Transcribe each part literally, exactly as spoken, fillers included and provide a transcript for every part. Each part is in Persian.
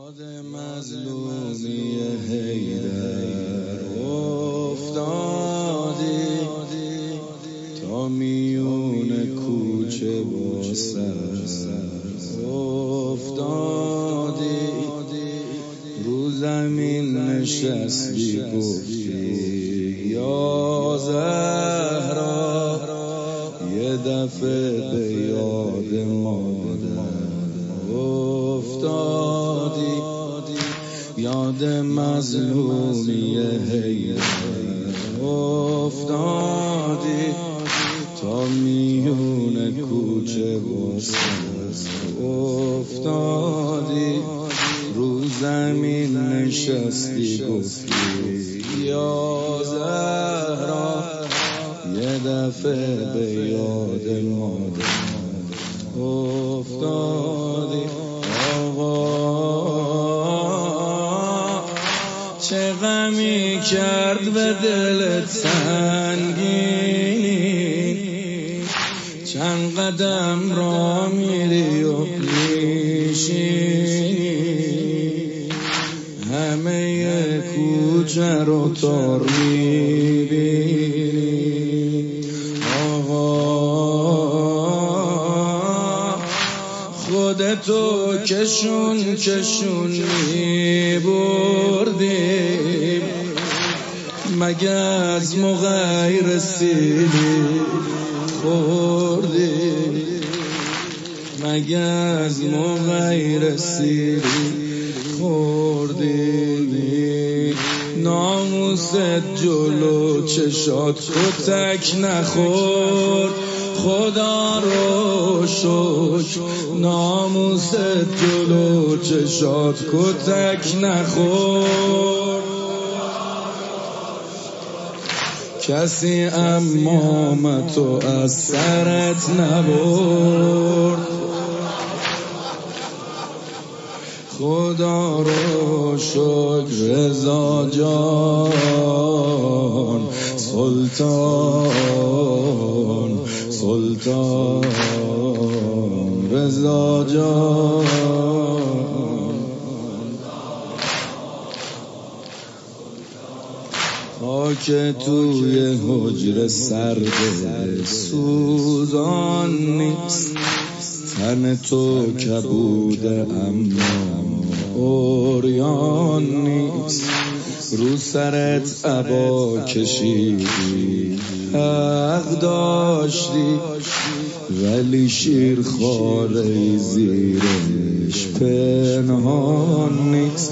یاد مظلومی حیدر افتادی تا میون کوچه با سر افتادی، رو زمین نشستی گفتی یا زهرا، یه دفعه به یاد مادر افتادی. یاد مظلومی حیدر افتادی تا میون کوچه با سر افتادی، رو زمین نشستی گفتی یا زهرا، یه دفعه به یاد مادر افتادی. چه غمی کرد به دلت سنگینی، چند قدم را میری و میشینی، همه کوچه رو تار میبینی. آقا خودتو کشون کشون میبردی، مگه از مغیر سیلی خوردی، مگه از مغیر سیلی خوردی. ناموست جلو چشات کتک نخورد، خدا رو شکر ناموست جلو چشات کتک نخورد. کسی امامتو از سرت نبرد، خدا رو شکر رضا جان سلطان سلطان رضا جان. خاک توی حجر سرد سوزان نیست، تن تو کبود اما اوریان نیست. رو سرت عبا کشیدی حق داشتی، ولی شیر خاره زیرش پنهان نیست.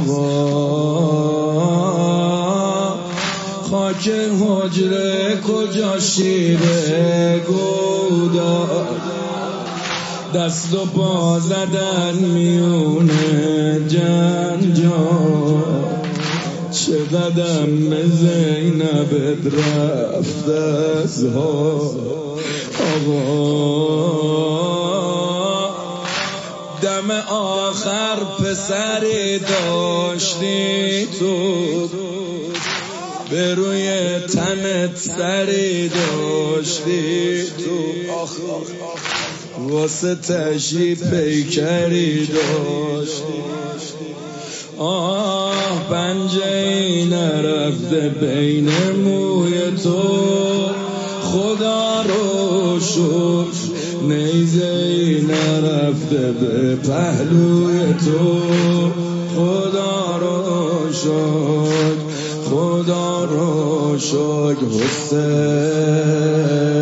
آقا خاک حجره کجا شیره گودار، دست و پا زدن میونه جنجال. چه قدم به زینب رفت از ها. آقا دم آخر پسری داشتی تو، به روی تنت سری داشتی تو، واسه تشی پیکری داشتی. آه پنجه ای نرفته بین موی تو، خدا رو شکر نیزه ای نرفته به پهلوی تو، خدا رو شکر خدا رو شکر. حسین